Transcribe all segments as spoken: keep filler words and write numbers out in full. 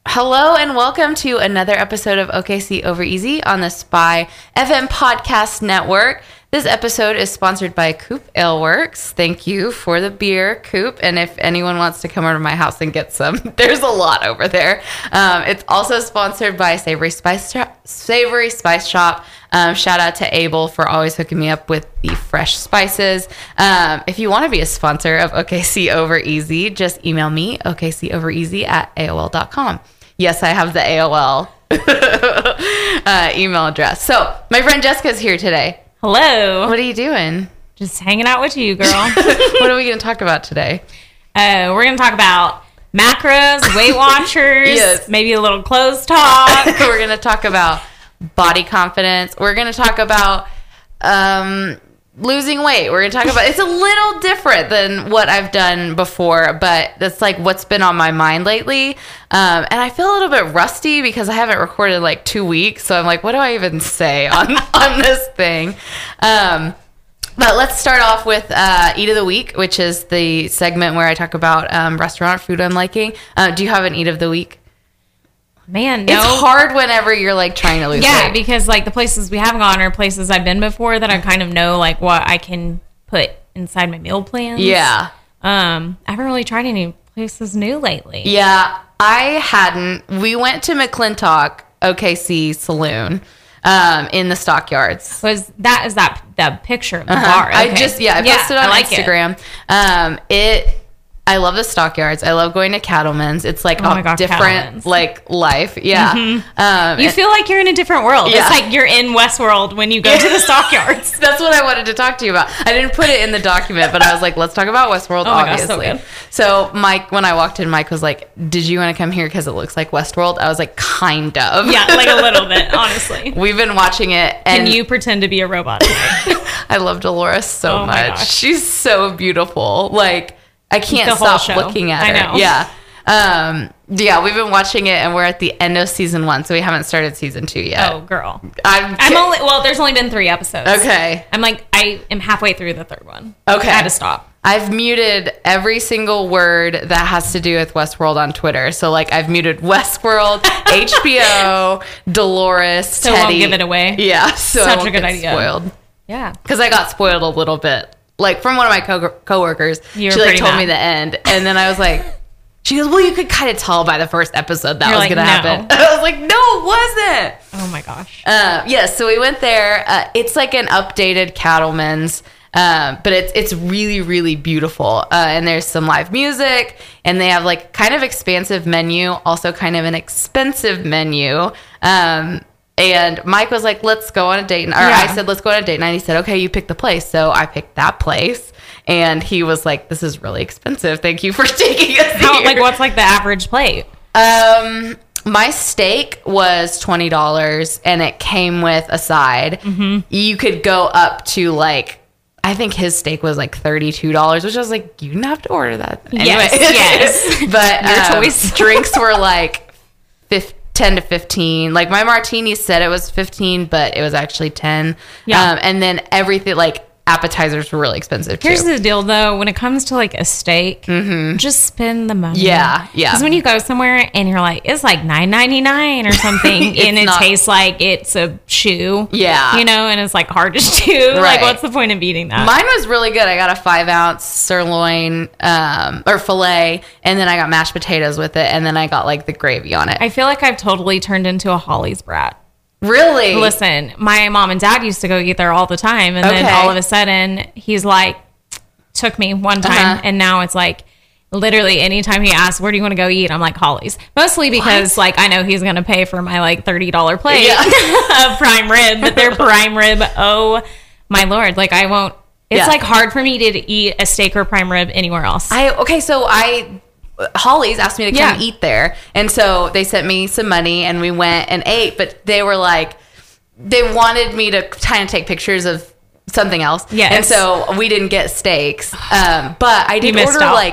Hello and welcome to another episode of O K C Over Easy on the Spy F M Podcast Network. This episode is sponsored by Coop Ale Works. Thank you for the beer, Coop. And if anyone wants to come over to my house and get some, there's a lot over there. Um, it's also sponsored by Savory Spice Shop. Savory Spice Shop. Um, shout out to Abel for always hooking me up with the fresh spices. Um, if you want to be a sponsor of O K C Over Easy, just email me, O K C Over Easy at A O L dot com. Yes, I have the A O L uh, email address. So my friend Jessica's here today. Hello. What are you doing? Just hanging out with you, girl. What are we going to talk about today? Uh, we're going to talk about macros, Weight Watchers, Yes. maybe a little clothes talk. We're going to talk about body confidence. We're going to talk about um, losing weight. We're going to talk about, it's a little different than what I've done before, but that's like what's been on my mind lately. Um, and I feel a little bit rusty because I haven't recorded in like two weeks. So I'm like, what do I even say on, on this thing? Um, but let's start off with uh, Eat of the Week, which is the segment where I talk about um, restaurant food I'm liking. Uh, do you have an Eat of the Week? Man, no. It's hard whenever you're like trying to lose yeah, weight. because like the places we have gone are places I've been before that I kind of know like what I can put inside my meal plans. Yeah. Um, I haven't really tried any places new lately. Yeah, I hadn't. We went to McClintock O K C Saloon um, in the Stockyards. Was that is that that picture of the Uh-huh. bar? Okay. I just yeah, I posted I on like Instagram. It. Um, it. I love the Stockyards. I love going to Cattleman's. It's like Oh a my God, different Cattleman's. like life. Yeah. Mhm. Um, You and- feel like you're in a different world. Yeah. It's like you're in Westworld when you go to the Stockyards. That's what I wanted to talk to you about. I didn't put it in the document, but I was like, let's talk about Westworld, Oh my gosh, so obviously. good. So Mike, when I walked in, Mike was like, did you want to come here because it looks like Westworld? I was like, kind of. Yeah, like a little bit, honestly. We've been watching it. And Can you pretend to be a robot today? I love Dolores so Oh my much. gosh. She's so beautiful. Like, I can't The whole stop show. looking at I her. know. Yeah. Um, yeah, we've been watching it and we're at the end of season one, so we haven't started season two yet. Oh, girl. I'm, I'm only, well, there's only been three episodes. Okay. I'm like, I am halfway through the third one. Okay. I had to stop. I've muted every single word that has to do with Westworld on Twitter. So, like, I've muted Westworld, H B O, Dolores, So Teddy. won't give it away. Yeah, so I Such won't a good get idea. spoiled. Yeah. Because I got spoiled a little bit. Like, from one of my co- coworkers. You were she, like, pretty told mad. me the end. And then I was like, she goes, well, you could kind of tell by the first episode that You're was like, going to no. happen. I was like, no, it wasn't. Oh, my gosh. Uh, yeah, so we went there. Uh, it's like an updated Cattleman's, um, but it's it's really, really beautiful. Uh, and there's some live music, and they have like kind of expansive menu, also kind of an expensive menu. Um, and Mike was like, let's go on a date. Or Yeah. I said, let's go on a date night. He said, okay, you pick the place. So I picked that place. And he was like, this is really expensive. Thank you for taking us How, here. like, what's like the average plate? Um, my steak was twenty dollars and it came with a side. Mm-hmm. You could go up to like, I think his steak was like thirty-two dollars, which I was like, you didn't have to order that. Anyway. Yes, yes. But Your um, choice. drinks were like fif- ten to fifteen. Like my martini said it was fifteen, but it was actually ten. Yeah. Um, and then everything, like appetizers were really expensive too. Here's the deal, though. When it comes to like a steak, just spend the money. Yeah, yeah. Because when you go somewhere and you're like, it's like nine ninety-nine or something, It's and it not- tastes like it's a shoe. Yeah. You know, and it's like hard to chew. Right. Like, what's the point of eating that? Mine was really good. I got a five ounce sirloin um, or filet, and then I got mashed potatoes with it, and then I got like the gravy on it. I feel like I've totally turned into a Holly's brat. Really? Listen, my mom and dad used to go eat there all the time, and then Okay. all of a sudden he's like, took me one time, Uh-huh. and now it's like literally anytime he asks, where do you want to go eat? I'm like, Holly's. Mostly because like I know he's going to pay for my like thirty dollars plate Yeah. of prime rib, but their prime rib, oh my Lord. Like I won't, it's Yeah. like hard for me to eat a steak or prime rib anywhere else. I okay, so I Holly's asked me to come Yeah. eat there, and so they sent me some money, and we went and ate. But they were like, they wanted me to kind of take pictures of something else, Yes. and so we didn't get steaks. Um, but I did missed order out. like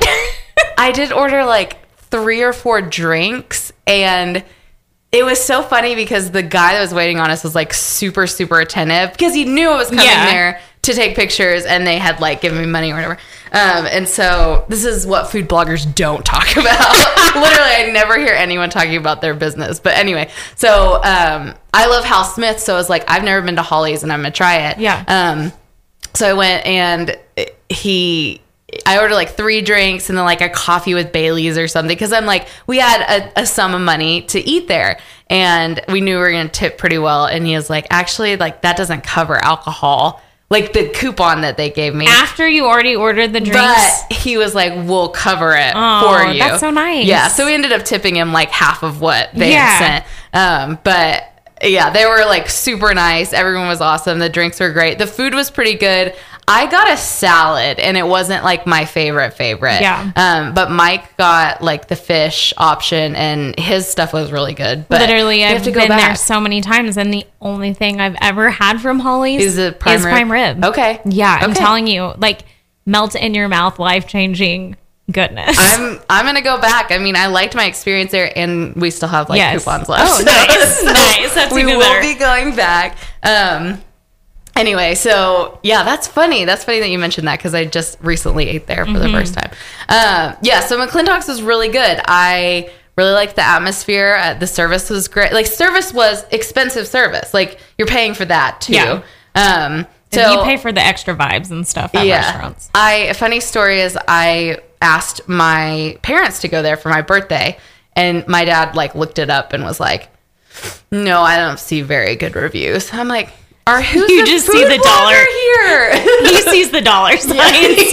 I did order like three or four drinks, and it was so funny because the guy that was waiting on us was like super super attentive because he knew I was coming Yeah. there to take pictures, and they had like given me money or whatever. Um, and so this is what food bloggers don't talk about. Literally, I never hear anyone talking about their business. But anyway, so um, I love Hal Smith, so I was like, I've never been to Holly's, and I'm gonna try it. Yeah. Um, so I went, and he. I ordered like three drinks and then like a coffee with Bailey's or something, because I'm like, we had a, a sum of money to eat there, and we knew we were going to tip pretty well. And he was like, actually, like that doesn't cover alcohol, like the coupon that they gave me. After you already ordered the drinks? But he was like, we'll cover it oh, for you. That's so nice. Yeah. So we ended up tipping him like half of what they yeah. had sent. Um, but yeah, they were like super nice. Everyone was awesome. The drinks were great. The food was pretty good. I got a salad, and it wasn't like my favorite favorite. Yeah. Um, but Mike got like the fish option, and his stuff was really good. But literally, I've have to go been back. there so many times, and the only thing I've ever had from Holly's is it prime is rib? prime rib. Okay. Yeah, I'm Okay. telling you, like melt in your mouth, life changing goodness. I'm I'm gonna go back. I mean, I liked my experience there, and we still have like Yes. coupons left. Oh, nice, nice. That's we even will better. be going back. Um. Anyway, so yeah, that's funny. That's funny that you mentioned that, because I just recently ate there for Mm-hmm. the first time. Um, yeah, so McClintock's was really good. I really liked the atmosphere. Uh, the service was great. Like, service was expensive service. Like, you're paying for that too. Yeah. Um, so And you pay for the extra vibes and stuff at restaurants. I a funny story is I asked my parents to go there for my birthday, and my dad like looked it up and was like, "No, I don't see very good reviews." I'm like, "Are who's You the just food see the dollar. blogger here?" He sees the dollar signs.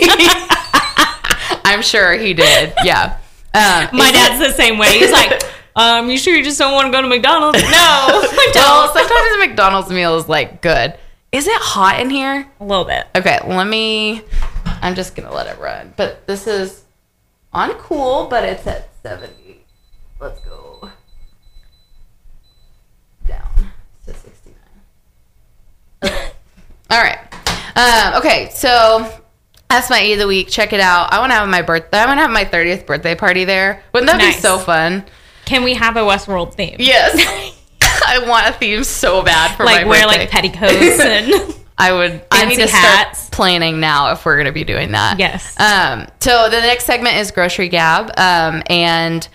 I'm sure he did. Yeah. Um, My is dad's it- the same way. He's like, um, you sure you just don't want to go to McDonald's? No, I well, don't. sometimes a McDonald's meal is like good. Is it hot in here? A little bit. Okay, let me. I'm just gonna let it run. But this is on cool, but it's at seventy. Let's go down to sixty-nine. Okay. All right. Um, okay, so that's my eat of the week. Check it out. I want to have my birthday. I want to have my thirtieth birthday party there. Wouldn't that Nice. be so fun? Can we have a Westworld theme? Yes. I want a theme so bad for Like my wear birthday. like petticoats and I would. I need to fancy hats. start planning now if we're going to be doing that. Yes. Um. So the next segment is grocery gab. Um. And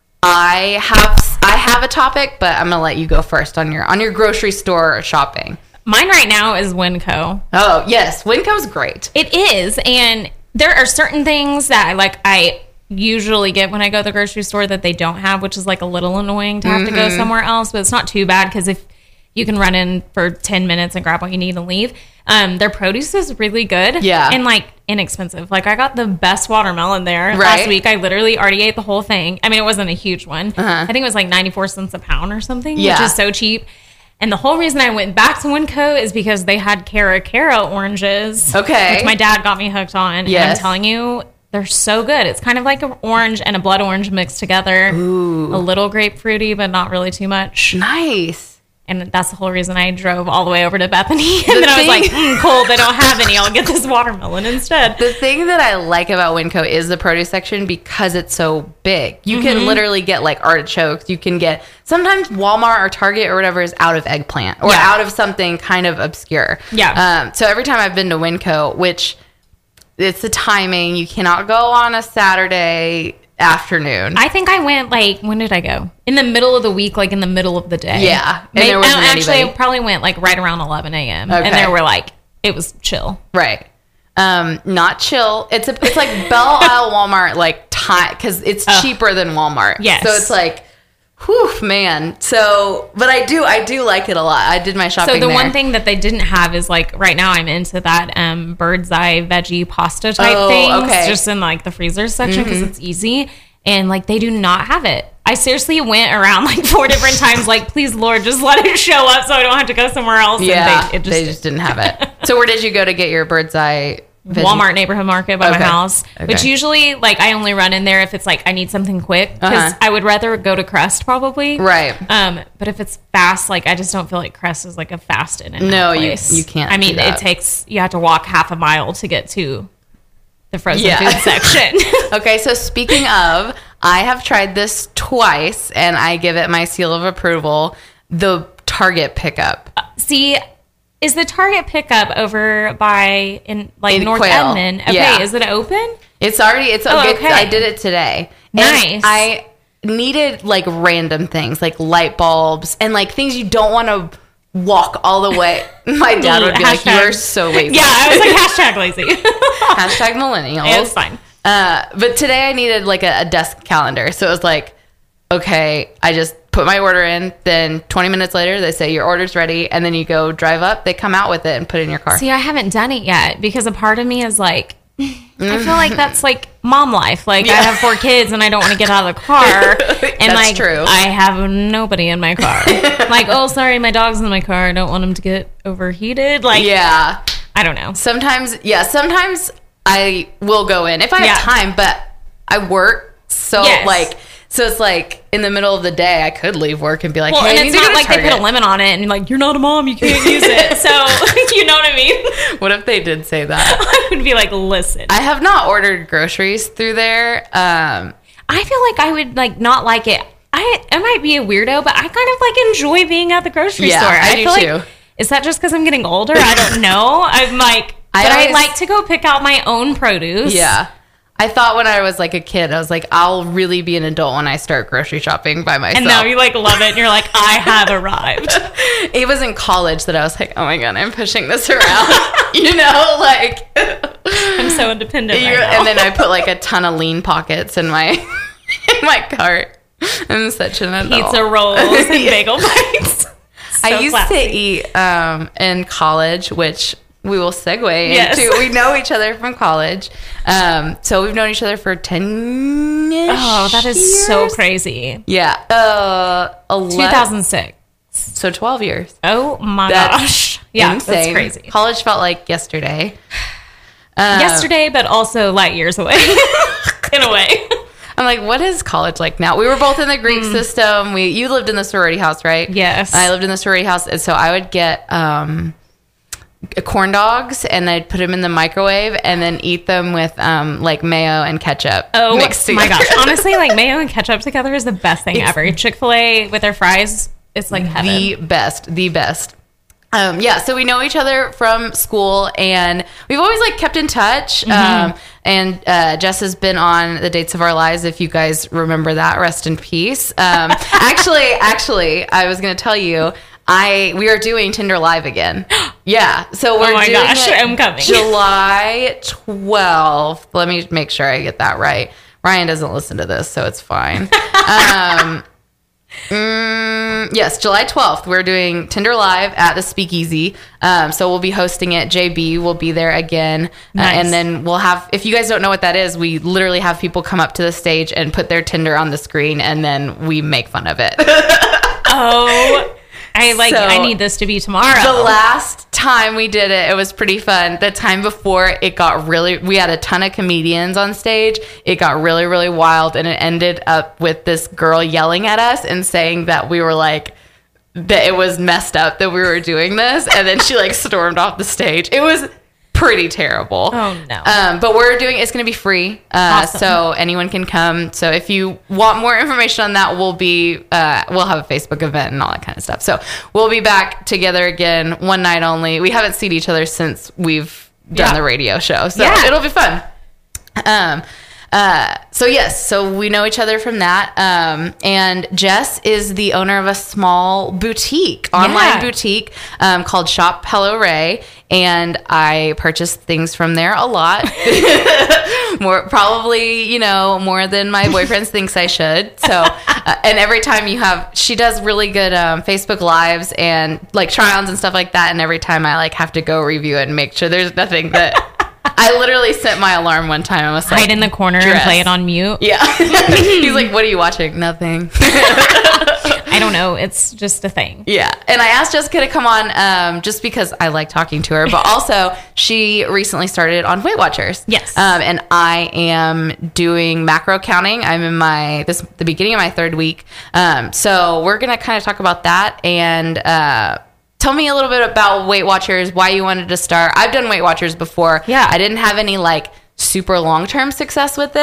I have I have a topic, but I'm gonna let you go first on your on your grocery store shopping. mine right now is Winco. Oh yes, Winco's great. It is, and there are certain things that I like. I usually get when I go to the grocery store that they don't have, which is like a little annoying to have Mm-hmm. to go somewhere else. But it's not too bad because if you can run in for ten minutes and grab what you need and leave. Um, their produce is really good. Yeah. And like inexpensive. Like I got the best watermelon there Right. last week. I literally already ate the whole thing. I mean, it wasn't a huge one. Uh-huh. I think it was like ninety-four cents a pound or something, Yeah. which is so cheap. And the whole reason I went back to Winco is because they had Cara Cara oranges. Okay. Which my dad got me hooked on. And Yes. I'm telling you, they're so good. It's kind of like an orange and a blood orange mixed together. Ooh. A little grapefruity, but not really too much. Nice. And that's the whole reason I drove all the way over to Bethany. And then I was thing- like, mm, cool, they don't have any. I'll get this watermelon instead. The thing that I like about Winco is the produce section because it's so big. You Mm-hmm. can literally get like artichokes. You can get sometimes Walmart or Target or whatever is out of eggplant or Yeah. out of something kind of obscure. Yeah. Um, so every time I've been to Winco, which it's the timing, you cannot go on a Saturday afternoon. I think I went like, when did I go? In the middle of the week, like in the middle of the day. Yeah, and Maybe, there wasn't uh, actually, anybody. I probably went like right around eleven a.m. Okay. And they were like, it was chill. Right. Um, not chill. It's a it's like Belle Isle Walmart like time because it's Ugh. cheaper than Walmart. Yes. So it's like, whew, man. So, but I do I do like it a lot. I did my shopping. So the there. one thing that they didn't have is like right now I'm into that um bird's eye veggie pasta type Oh, things okay. just in like the freezer section because Mm-hmm. it's easy, and like they do not have it. I seriously went around like four different times like, please Lord, just let it show up so I don't have to go somewhere else. yeah, and they, it just, they just didn't have it. So where did you go to get your bird's eye? veggie? Walmart neighborhood market by Okay. my house, which Okay. usually like I only run in there if it's like I need something quick because Uh-huh. I would rather go to Crest probably. Right. Um, but if it's fast, like I just don't feel like Crest is like a fast in and No, out you- place. you can't I do mean, that. it takes you have to walk half a mile to get to the frozen Yeah. food section. Okay, so speaking of, I have tried this twice, and I give it my seal of approval. The Target pickup. See, is the Target pickup over by in like In North Quail. Edmond? Okay, Yeah. is it open? It's already, it's Oh, okay. okay. I did it today. And Nice. I needed like random things like light bulbs and like things you don't want to walk all the way. My dad would be like, Hashtag- you're so lazy. Yeah, I was like hashtag lazy. Hashtag millennials. It's fine. Uh, but today I needed like a, a desk calendar. So it was like, okay, I just put my order in. Then twenty minutes later, they say your order's ready. And then you go drive up. They come out with it and put it in your car. See, I haven't done it yet because a part of me is like, I feel like that's like mom life. Like I have four kids and I don't want to get out of the car. And That's like true. I have nobody in my car. Like, oh, sorry, my dog's in my car. I don't want him to get overheated. Like, Yeah. I don't know. Sometimes, yeah, sometimes I will go in if I have Yeah. time, but I work. So Yes. like, so it's like in the middle of the day, I could leave work and be like, Well, hey, I and need it's to go not to like they put a Target. limit on it and like, you're not a mom, you can't use it. So, you know what I mean? What if they did say that? I would be like, listen. I have not ordered groceries through there. Um, I feel like I would like not like it. I I might be a weirdo, but I kind of like enjoy being at the grocery Yeah, store. I do feel too. like is that just because I'm getting older? I don't know. I'm like, I but always- I like to go pick out my own produce. yeah. I thought when I was like a kid, I was like, I'll really be an adult when I start grocery shopping by myself. And now you like love it, and you're like, I have arrived. It was in college that I was like, oh my God, I'm pushing this around. You know, like. I'm so independent right You're- now. and then I put like a ton of lean pockets in my in my cart. I'm such an adult. Pizza rolls and bagel bites. I So used classy. to eat um, in college, which we will segue Yes. into. We know each other from college. Um, so we've known each other for ten Oh, that is so crazy. Yeah. Uh, eleven, two thousand six. So twelve years. Oh my That's gosh. Yeah, insane. that's crazy. College felt like yesterday. Uh, Yesterday, but also light years away. In a way. I'm like, what is college like now? We were both in the Greek system. We you lived in the sorority house, right? Yes. I lived in the sorority house, and so I would get um, corn dogs, and I'd put them in the microwave, and then eat them with um, like mayo and ketchup. Oh mixed my together. gosh. Honestly, like mayo and ketchup together is the best thing ever. Chick-fil-A with their fries, it's like heaven. The best, the best. Um, yeah, so we know each other from school, and we've always like kept in touch. Mm-hmm. Um, and uh, Jess has been on The Dates of Our Lives. If you guys remember that, rest in peace. Um, actually, actually, I was going to tell you, I we are doing Tinder Live again. Yeah, so we're Oh my doing gosh, it I'm coming. July twelfth. Let me make sure I get that right. Ryan doesn't listen to this, so it's fine. Um, Mm, yes, July twelfth. We're doing Tinder Live at the Speakeasy. Um, so we'll be hosting it. J B will be there again. Uh, Nice. and then we'll have, if you guys don't know what that is, we literally have people come up to the stage and put their Tinder on the screen, and then we make fun of it. Oh, I like. So, I need this to be tomorrow. The last time we did it, it was pretty fun. The time before, it got really, we had a ton of comedians on stage. It got really, really wild. And it ended up with this girl yelling at us and saying that we were like, that it was messed up that we were doing this. And then she like stormed off the stage. It was pretty terrible. Oh, no. Um, but we're doing, it's going to be free. Uh, Awesome. So anyone can come. So if you want more information on that, we'll be, uh, we'll have a Facebook event and all that kind of stuff. So we'll be back together again, one night only. We haven't seen each other since we've done Yeah. the radio show. So Yeah. it'll be fun. Um, uh, so yes, so we know each other from that. Um, and Jess is the owner of a small boutique, online Yeah. boutique, um, called Shop Hello Ray. And I purchase things from there a lot. More, probably, you know, more than my boyfriend thinks I should. So, uh, and every time you have, she does really good um, Facebook Lives and like try-ons and stuff like that. And every time I like have to go review it and make sure there's nothing that I literally set my alarm one time. I was like, Hide in the corner and dress. play it on mute. Yeah. He's like, what are you watching? Nothing. I don't know. It's just a thing. Yeah. And I asked Jessica to come on um, just because I like talking to her, but also she recently started on Weight Watchers. Yes. Um, and I am doing macro counting. I'm in my, this the beginning of my third week. Um, so we're going to kind of talk about that and uh, tell me a little bit about Weight Watchers, why you wanted to start. I've done Weight Watchers before. Yeah. I didn't have any like super long-term success with it.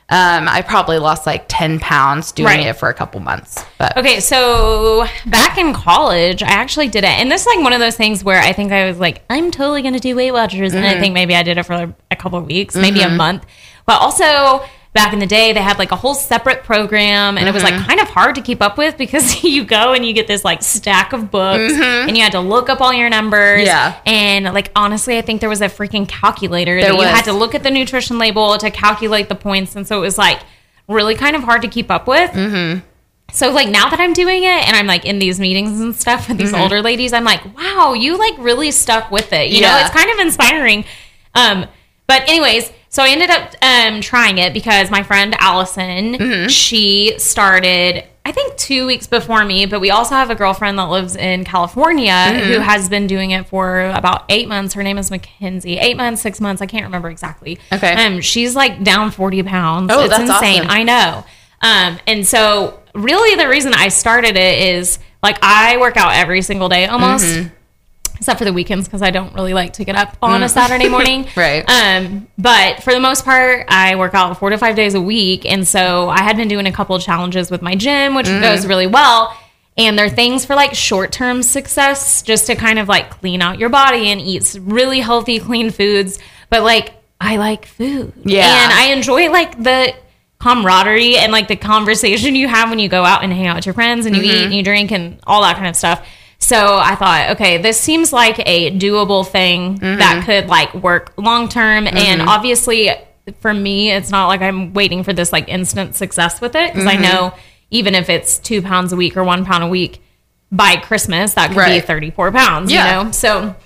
Um, I probably lost like ten pounds doing Right. it for a couple months. But Okay, so back in college, I actually did it. And this is like one of those things where I think I was like, I'm totally going to do Weight Watchers. Mm-hmm. And I think maybe I did it for a couple of weeks, maybe mm-hmm. a month. But also, back in the day, they had like a whole separate program. And mm-hmm. it was like kind of hard to keep up with because you go and you get this like stack of books mm-hmm. and you had to look up all your numbers. Yeah. And like, honestly, I think there was a freaking calculator There that was. you had to look at the nutrition label to calculate the points. And so it was like really kind of hard to keep up with. Mm-hmm. So, like, now that I'm doing it and I'm, like, in these meetings and stuff with these mm-hmm. older ladies, I'm like, wow, you, like, really stuck with it. You yeah. know, it's kind of inspiring. Um, but anyways, so I ended up um, trying it because my friend Allison, mm-hmm. she started, I think, two weeks before me. But we also have a girlfriend that lives in California mm-hmm. who has been doing it for about eight months. Her name is Mackenzie. Eight months, six months. I can't remember exactly. Okay. Um, she's, like, down forty pounds. Oh, it's that's insane. awesome. I know. Um, and so really the reason I started it is like I work out every single day almost mm-hmm. except for the weekends because I don't really like to get up on mm. a Saturday morning. Right. Um, but for the most part, I work out four to five days a week. And so I had been doing a couple of challenges with my gym, which mm. goes really well. And they're things for like short-term success, just to kind of like clean out your body and eat really healthy, clean foods. But like, I like food. Yeah. And I enjoy like the camaraderie and like the conversation you have when you go out and hang out with your friends and you mm-hmm. eat and you drink and all that kind of stuff. So I thought, okay, this seems like a doable thing mm-hmm. that could like work long term. Mm-hmm. And obviously for me, it's not like I'm waiting for this like instant success with it because mm-hmm. I know even if it's two pounds a week or one pound a week by Christmas, that could right. be thirty-four pounds, yeah. you know? So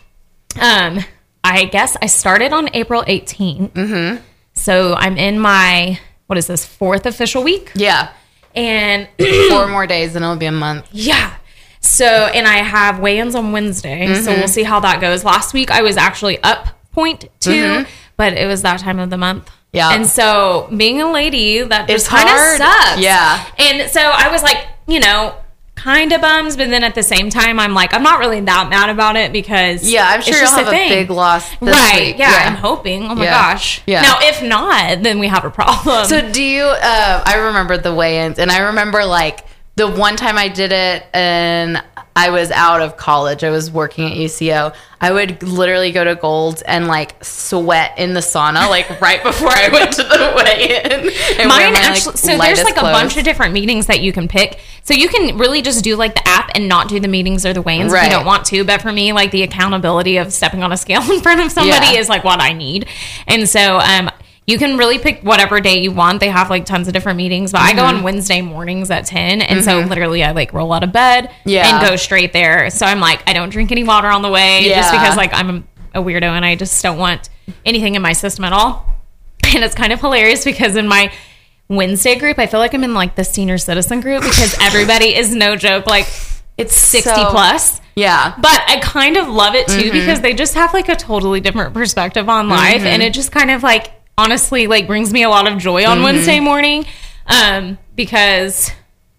um, I guess I started on April eighteenth. Mm-hmm. So I'm in my... what is this, fourth official week? Yeah. And four more days and it'll be a month. Yeah. So, and I have weigh-ins on Wednesday. Mm-hmm. So we'll see how that goes. Last week I was actually up point two, mm-hmm. but it was that time of the month. Yeah. And so being a lady, that it's just kind of sucks. Yeah. And so I was like, you know, kind of bums, but then at the same time, I'm like, I'm not really that mad about it because yeah, I'm sure it's you'll just have a, a thing. big loss this right? week. Yeah, yeah, I'm hoping. Oh my yeah. gosh. Yeah. Now, if not, then we have a problem. So do you? Uh, I remember the weigh-ins, and I remember like the one time I did it, and I was out of college. I was working at U C O. I would literally go to Gold's and like sweat in the sauna, like right before I went to the weigh-in. Mine my, actually, like, so there's like clothes. a bunch of different meetings that you can pick. So you can really just do like the app and not do the meetings or the weigh-ins right. if you don't want to. But for me, like the accountability of stepping on a scale in front of somebody yeah. is like what I need. And so, um, you can really pick whatever day you want. They have like tons of different meetings, but mm-hmm. I go on Wednesday mornings at ten. And mm-hmm. so literally I like roll out of bed yeah. and go straight there. So I'm like, I don't drink any water on the way yeah. just because like I'm a weirdo and I just don't want anything in my system at all. And it's kind of hilarious because in my Wednesday group, I feel like I'm in like the senior citizen group because everybody is no joke. Like it's sixty so, plus. Yeah. But I kind of love it too mm-hmm. because they just have like a totally different perspective on life. Mm-hmm. And it just kind of like, honestly, like brings me a lot of joy on mm-hmm. Wednesday morning, um, because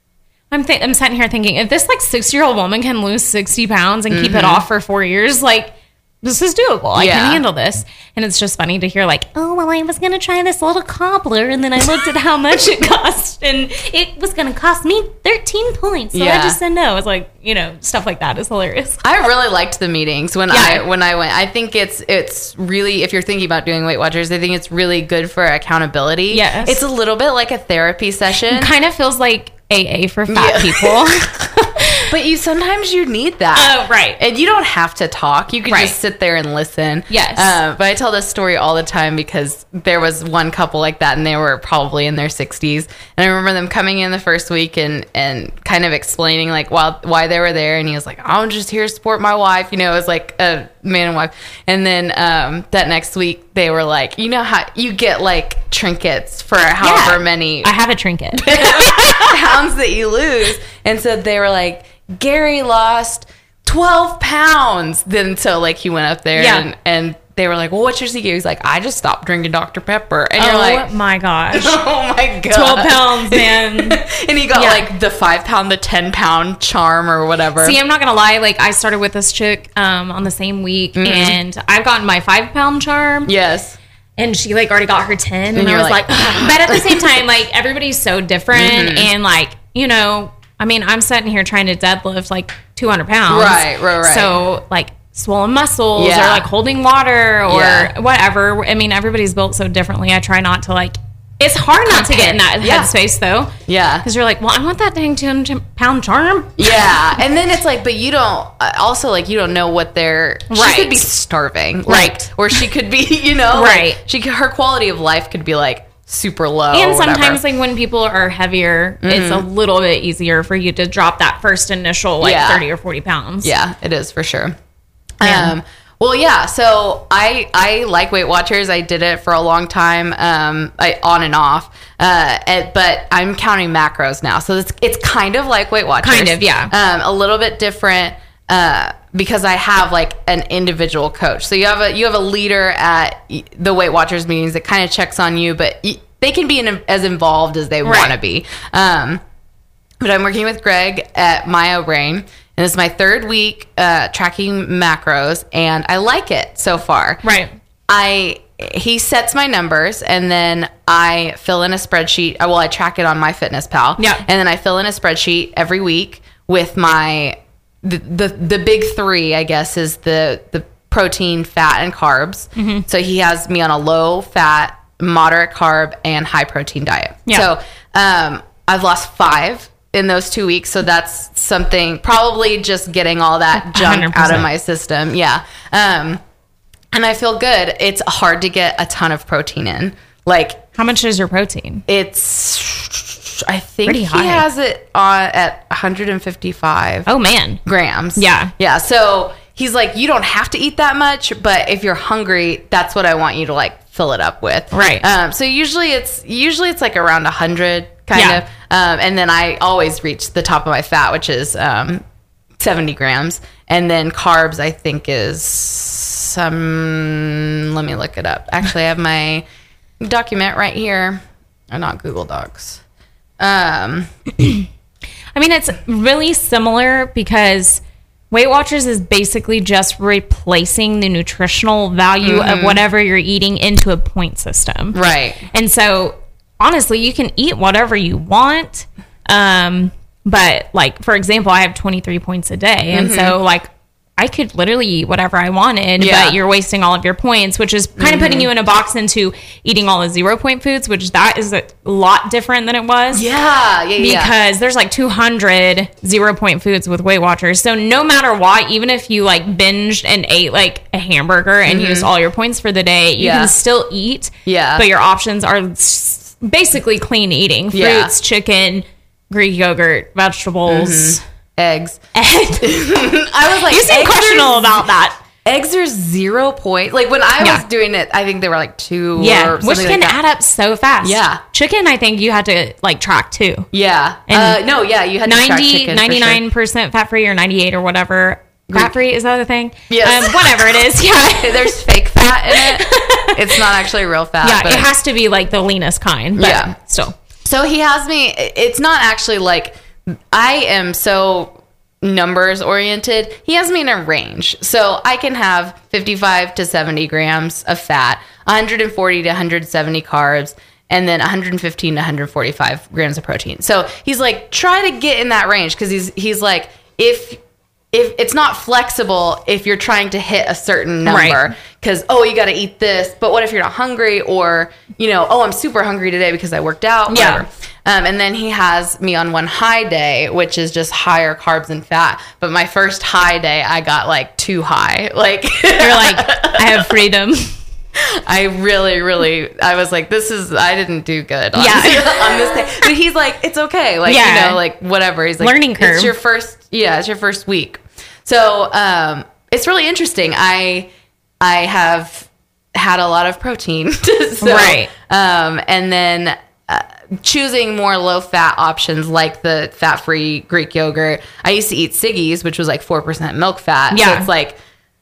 I'm th- I'm sitting here thinking if this like sixty year old woman can lose sixty pounds and mm-hmm. keep it off for four years, like this is doable. I yeah. can handle this. And it's just funny to hear like, oh well, I was gonna try this little cobbler, and then I looked at how much it cost, and it was gonna cost me thirteen points. So yeah. I just said no. It's like, you know, stuff like that is hilarious. I really liked the meetings when yeah. I when I went. I think it's it's really, if you're thinking about doing Weight Watchers, I think it's really good for accountability. Yes. It's a little bit like a therapy session. It kind of feels like A A for fat yeah. people. But you sometimes you need that. Oh, right. And you don't have to talk. You can right. just sit there and listen. Yes. Uh, but I tell this story all the time because there was one couple like that, and they were probably in their sixties. And I remember them coming in the first week and, and kind of explaining like why, why they were there. And he was like, I'm just here to support my wife. You know, it was like a man and wife. And then um, that next week, they were like, you know how you get like trinkets for however yeah. many. I have a trinket. pounds that you lose. And so they were like, Gary lost twelve pounds. Then so like he went up there yeah. and, and they were like, well, what's your secret? He's like, I just stopped drinking Doctor Pepper. And you're oh like, my gosh. Oh my God. twelve pounds, man. And he got yeah. like the five pound, the ten pound charm or whatever. See, I'm not going to lie. Like I started with this chick um, on the same week mm-hmm. and I've gotten my five pound charm. Yes. and she like already got her ten, and, and I was like, like but at the same time, like everybody's so different, mm-hmm. and like, you know, I mean, I'm sitting here trying to deadlift like two hundred pounds. Right, right, right. So like swollen muscles yeah. or like holding water or yeah. whatever. I mean, everybody's built so differently. I try not to like, it's hard not to get in that yeah. headspace though. Yeah. Because you're like, well, I want that dang two hundred pound charm. Yeah. And then it's like, but you don't, also like, you don't know what they're, right. she could be starving. Like, right. Or she could be, you know, right. Like she could, her quality of life could be like super low. And sometimes like when people are heavier, mm-hmm. it's a little bit easier for you to drop that first initial like yeah. thirty or forty pounds. Yeah, it is for sure. Yeah. Um, well, yeah. So I I like Weight Watchers. I did it for a long time, um, I, on and off. Uh, and, but I'm counting macros now, so it's it's kind of like Weight Watchers, kind of, yeah. Um, a little bit different uh, because I have like an individual coach. So you have a you have a leader at the Weight Watchers meetings that kind of checks on you, but they can be in, as involved as they right. want to be. Um, but I'm working with Greg at MyoBrain. And this is my third week uh, tracking macros, and I like it so far. Right. I he sets my numbers, and then I fill in a spreadsheet. Well, I track it on MyFitnessPal. Yeah. And then I fill in a spreadsheet every week with my the the, the big three, I guess, is the the protein, fat, and carbs. Mm-hmm. So he has me on a low fat, moderate carb, and high protein diet. Yeah. So um, I've lost five in those two weeks. So that's something, probably just getting all that junk one hundred percent out of my system. Yeah. Um, and I feel good. It's hard to get a ton of protein in. Like, how much is your protein? It's, I think pretty he high. has it on at one hundred fifty-five. Oh man. Grams. Yeah. Yeah. So he's like, you don't have to eat that much, but if you're hungry, that's what I want you to like fill it up with. Right. Um, so usually it's, usually it's like around a hundred kind yeah. of. Um, and then I always reach the top of my fat, which is um, seventy grams. And then carbs, I think, is some, let me look it up. Actually, I have my document right here. Or not Google Docs. Um, I mean, it's really similar because Weight Watchers is basically just replacing the nutritional value mm-hmm. of whatever you're eating into a point system. Right. And so honestly, you can eat whatever you want. Um, but like, for example, I have twenty-three points a day. And mm-hmm. so like, I could literally eat whatever I wanted, yeah. but you're wasting all of your points, which is kind mm-hmm. of putting you in a box into eating all the zero point foods, which that is a lot different than it was. Yeah. yeah because yeah. there's like two hundred zero point foods with Weight Watchers. So no matter what, even if you like binged and ate like a hamburger and mm-hmm. used all your points for the day, you yeah. can still eat. Yeah. But your options are basically clean eating. Fruits, yeah. chicken, Greek yogurt, vegetables. Mm-hmm. Eggs. Eggs. I was like, you seem questionable about that. Eggs are zero point. Like when I yeah. was doing it, I think they were like two. Yeah, or which can like add up so fast. Yeah. Chicken, I think you had to like track too. Yeah. And uh, no, yeah, you had to track chicken. ninety-nine percent fat free or ninety-eight or whatever. Fat free, is that the thing? Yes. Um, whatever it is. Yeah. There's fake fat in it. It's not actually real fat. Yeah, but it has to be like the leanest kind. But yeah. Still. So he has me, it's not actually like, I am so numbers oriented. He has me in a range. So I can have fifty-five to seventy grams of fat, one hundred forty to one hundred seventy carbs, and then one hundred fifteen to one hundred forty-five grams of protein. So he's like, try to get in that range. Cause he's, he's like, if, if it's not flexible, if you're trying to hit a certain number, right. Cause, oh, you got to eat this, but what if you're not hungry, or, you know, oh, I'm super hungry today because I worked out, whatever. Yeah. Um, and then he has me on one high day, which is just higher carbs and fat. But my first high day, I got like too high. Like you're like, I have freedom. I really, really, I was like, this is, I didn't do good on, yeah. on this day. But he's like, it's okay. Like, yeah. you know, like whatever. He's like, learning curve. It's your first, yeah, it's your first week. So um, it's really interesting. I, I have had a lot of protein. so, right. Um, and then uh, choosing more low fat options like the fat free Greek yogurt. I used to eat Siggi's, which was like four percent milk fat. Yeah. So it's like,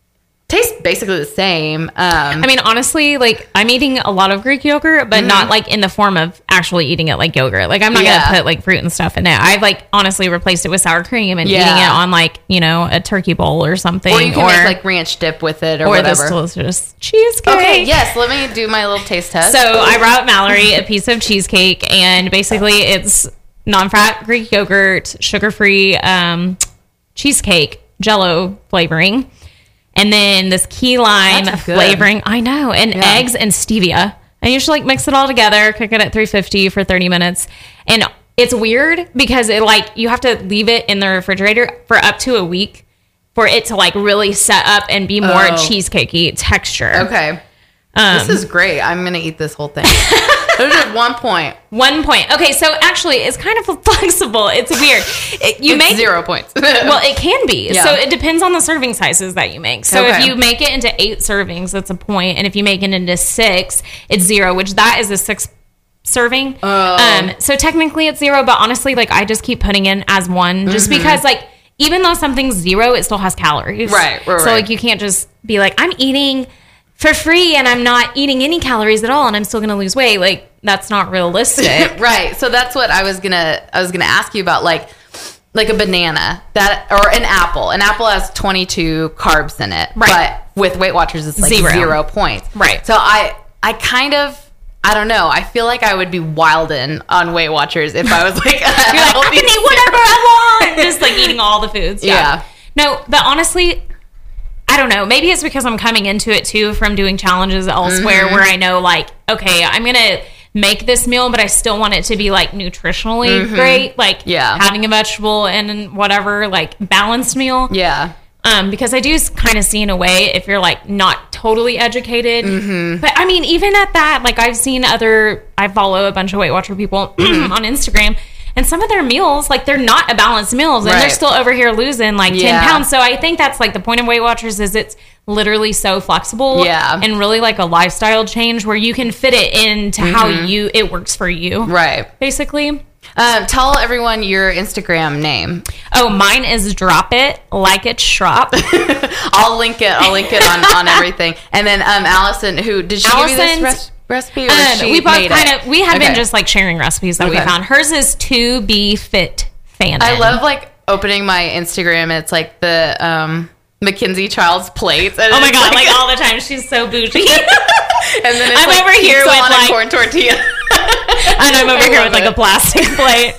tastes basically the same. Um, I mean, honestly, like I'm eating a lot of Greek yogurt, but mm-hmm. not like in the form of actually eating it like yogurt. Like I'm not yeah. gonna put like fruit and stuff in it. I've like honestly replaced it with sour cream and yeah. eating it on like, you know, a turkey bowl or something. Or you can or, make like ranch dip with it or, or whatever. Or this delicious cheesecake. Okay, yes, let me do my little taste test. So I brought Mallory a piece of cheesecake, and basically it's non-fat Greek yogurt, sugar-free um, cheesecake, Jell-O flavoring. And then this key lime flavoring. I know. And yeah. eggs and stevia. And you should like mix it all together, cook it at three fifty for thirty minutes. And it's weird because it like you have to leave it in the refrigerator for up to a week for it to like really set up and be more oh. cheesecakey texture. Okay. Um, this is great. I'm going to eat this whole thing. There's just one point. One point. Okay, so actually, it's kind of flexible. It's weird. It, you it's make zero points. Well, it can be. Yeah. So it depends on the serving sizes that you make. So okay. if you make it into eight servings, that's a point, and if you make it into six, it's zero. Which that is a six serving. Oh. Um. So technically, it's zero. But honestly, like I just keep putting in as one, just mm-hmm. because like even though something's zero, it still has calories. Right. right so right. like you can't just be like I'm eating for free and I'm not eating any calories at all and I'm still going to lose weight. Like that's not realistic. Right. So that's what I was going to, I was going to ask you about, like, like a banana that, or an apple. An apple has twenty-two carbs in it, right. But with Weight Watchers, it's like zero, zero points. Right. So I, I kind of, I don't know. I feel like I would be wildin' on Weight Watchers if I was like, You're like I can eat whatever I want. Just like eating all the foods. Yeah. yeah. No, but honestly, I don't know. Maybe it's because I'm coming into it too from doing challenges elsewhere mm-hmm. where I know like, okay, I'm going to make this meal, but I still want it to be like nutritionally mm-hmm. great. Like yeah. having a vegetable and whatever, like balanced meal. Yeah. Um, because I do kind of see in a way if you're like not totally educated, mm-hmm. but I mean, even at that, like I've seen other, I follow a bunch of Weight Watcher people on Instagram. And some of their meals, like they're not a balanced meals, and right. they're still over here losing like yeah. ten pounds. So I think that's like the point of Weight Watchers is it's literally so flexible, yeah, and really like a lifestyle change where you can fit it into mm-hmm. how you it works for you, right? Basically, um, tell everyone your Instagram name. Oh, mine is Drop It Like It's Shrop. I'll link it. I'll link it on, on everything. And then um, Allison, who did she Allison's, give you this recipe? Recipe or um, she we both made kind it? of we have okay. been just like sharing recipes that okay. we found. Hers is To Be Fit Fan. I love like opening my Instagram and it's like the um Mackenzie Childs plates. And oh my god, like, like all the time. She's so bougie. And then it's I'm like over here with on like a corn tortilla. And I'm over here with it. like a plastic plate.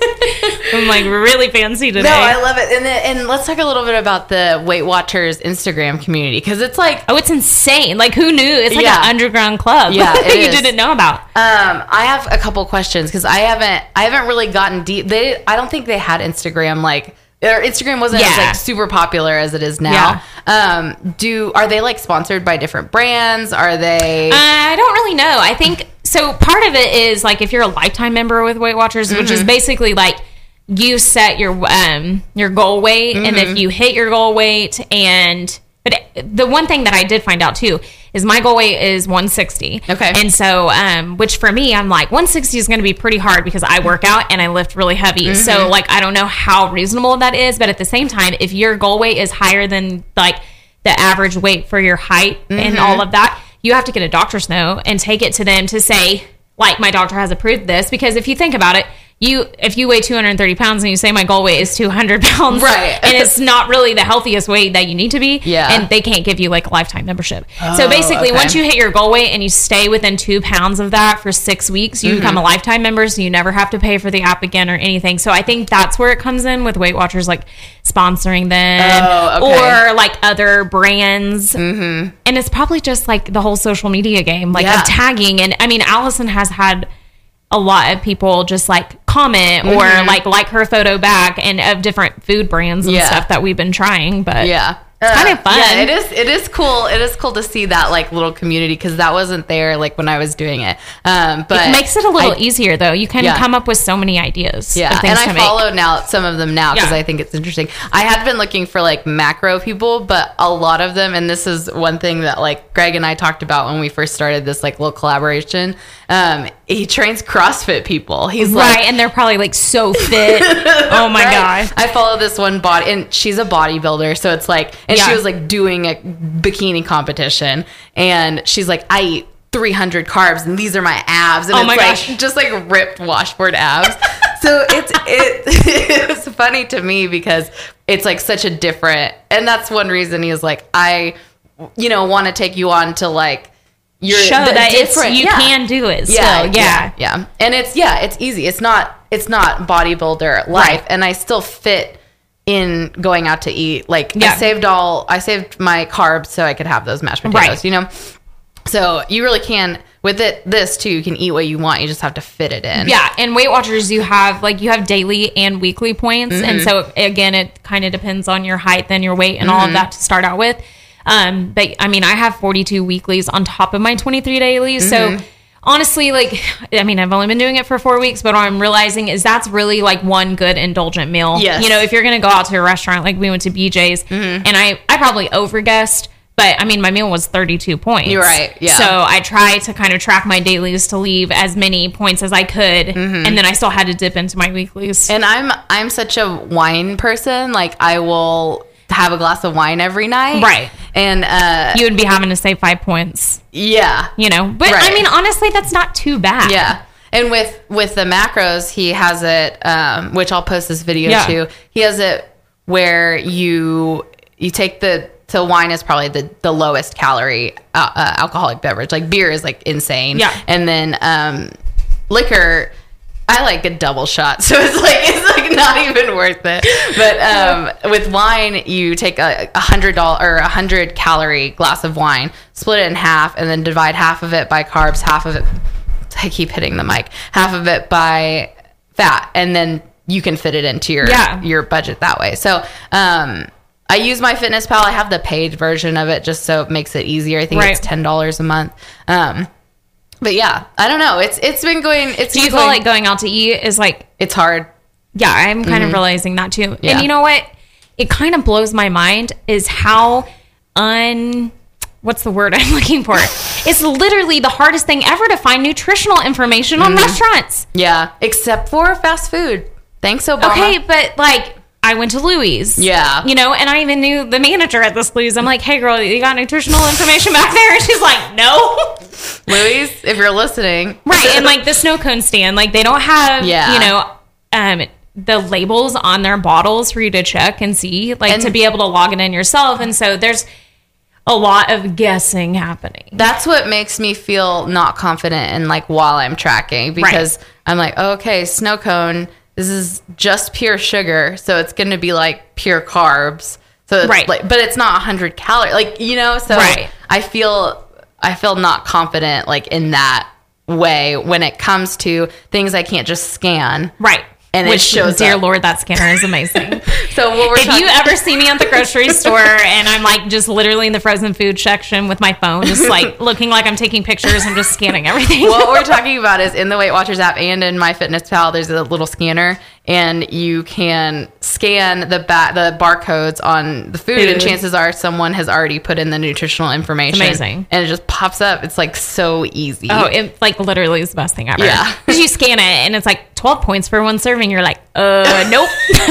I'm like really fancy today. No, I love it. And then, and let's talk a little bit about the Weight Watchers Instagram community because it's like oh, it's insane. Like who knew? It's like yeah. an underground club. Yeah, that you is. didn't know about. Um, I have a couple questions because I haven't I haven't really gotten deep. They I don't think they had Instagram like. Their Instagram wasn't yeah. as like super popular as it is now. Yeah. Um, do are they like sponsored by different brands? Are they? Uh, I don't really know. I think so. Part of it is like if you're a lifetime member with Weight Watchers, mm-hmm. which is basically like you set your um your goal weight, mm-hmm. and if you hit your goal weight, and but the one thing that I did find out too is my goal weight is one sixty. Okay. And so, um, which for me, I'm like, one sixty is going to be pretty hard because I work out and I lift really heavy. Mm-hmm. So, like, I don't know how reasonable that is. But at the same time, if your goal weight is higher than, like, the average weight for your height mm-hmm. and all of that, you have to get a doctor's note and take it to them to say, like, my doctor has approved this. Because if you think about it, you if you weigh two hundred thirty pounds and you say my goal weight is two hundred pounds, right, and it's not really the healthiest weight that you need to be, yeah, and they can't give you like a lifetime membership. Oh, so basically, okay. once you hit your goal weight and you stay within two pounds of that for six weeks, you mm-hmm. become a lifetime member, so you never have to pay for the app again or anything. So I think that's where it comes in with Weight Watchers, like sponsoring them oh, okay. or like other brands, mm-hmm. and it's probably just like the whole social media game, like yeah. of tagging. And I mean, Allison has had a lot of people just like comment mm-hmm. or like like her photo back and of different food brands and yeah. stuff that we've been trying, but yeah it's kind of fun. Yeah, it is. It is cool. It is cool to see that like little community because that wasn't there like when I was doing it. Um, but it makes it a little I, easier though. You can yeah. come up with so many ideas. Yeah, and I follow now some of them now because yeah. I think it's interesting. I had been looking for like macro people, but a lot of them, and this is one thing that like Greg and I talked about when we first started this like little collaboration. Um, he trains CrossFit people. He's right, like, and they're probably like so fit. Oh my right? god! I follow this one body, and she's a bodybuilder, so it's like And yeah. she was like doing a bikini competition. And she's like, I eat three hundred carbs and these are my abs. And oh it's my like gosh. just like ripped washboard abs. So it's, it, it was funny to me because it's like such a different, and that's one reason he was like, I, you know, want to take you on to like, you're show that it's, you yeah. can do it still. Yeah, yeah. Yeah. Yeah. And it's, yeah, it's easy. It's not, it's not bodybuilder life. Right. And I still fit in going out to eat. Like yeah. I saved all, I saved my carbs so I could have those mashed potatoes, right. you know? So you really can, with it, this too, you can eat what you want. You just have to fit it in. Yeah. And Weight Watchers, you have like, you have daily and weekly points. Mm-hmm. And so again, it kind of depends on your height and your weight and mm-hmm. all of that to start out with. Um, but I mean, I have forty-two weeklies on top of my twenty-three dailies. Mm-hmm. So honestly, like, I mean, I've only been doing it for four weeks, but what I'm realizing is that's really like one good indulgent meal. Yes. You know, if you're going to go out to a restaurant, like we went to B J's mm-hmm. and I, I probably overguessed, but I mean, my meal was thirty-two points. You're right. Yeah. So I tried to kind of track my dailies to leave as many points as I could. Mm-hmm. And then I still had to dip into my weeklies. And I'm, I'm such a wine person. Like I will have a glass of wine every night. Right. And uh you would be having to save five points. Yeah. You know, but right. I mean, honestly, that's not too bad. Yeah. And with with the macros, he has it, um, which I'll post this video yeah. too. He has it where you you take the so wine is probably the, the lowest calorie uh, uh, alcoholic beverage. Like beer is like insane. Yeah. And then um, liquor, I like a double shot, so it's like it's like not even worth it. But um, with wine, you take a, a hundred dollar or a hundred calorie glass of wine, split it in half, and then divide half of it by carbs, half of it. I keep hitting the mic. Half of it by fat, and then you can fit it into your yeah. your budget that way. So um, I use MyFitnessPal. I have the paid version of it just so it makes it easier. I think right. it's ten dollars a month. Um, But yeah, I don't know. It's it's been going. It's Do you feel going, like going out to eat is like it's hard? Yeah, I'm kind mm-hmm. of realizing that too. Yeah. And you know what? It kind of blows my mind is how un what's the word I'm looking for? It's literally the hardest thing ever to find nutritional information on mm. restaurants. Yeah, except for fast food. Thanks, Obama. Okay, but like I went to Louis. Yeah. You know, and I even knew the manager at this Louis. I'm like, hey, girl, you got nutritional information back there? And she's like, no. Louis, if you're listening. Right. And like the snow cone stand, like they don't have, yeah. you know, um, the labels on their bottles for you to check and see, like and to be able to log it in yourself. And so there's a lot of guessing happening. That's what makes me feel not confident in like while I'm tracking because right. I'm like, oh, okay, snow cone. This is just pure sugar, so it's going to be like pure carbs. So it's right. like, but it's not one hundred calories, like you know. So right. I feel I feel not confident like in that way when it comes to things I can't just scan. Right. And Which, it shows dear up. Lord, that scanner is amazing. So what we're if talking- you ever see me at the grocery store and I'm like just literally in the frozen food section with my phone, just like looking like I'm taking pictures, I'm just scanning everything. What we're talking about is in the Weight Watchers app and in MyFitnessPal, there's a little scanner, and you can scan the ba- the barcodes on the food, food, and chances are someone has already put in the nutritional information. It's amazing. And it just pops up. It's like so easy. Oh, it like literally is the best thing ever. Yeah. Because you scan it and it's like twelve points for one serving. You're like, uh, nope.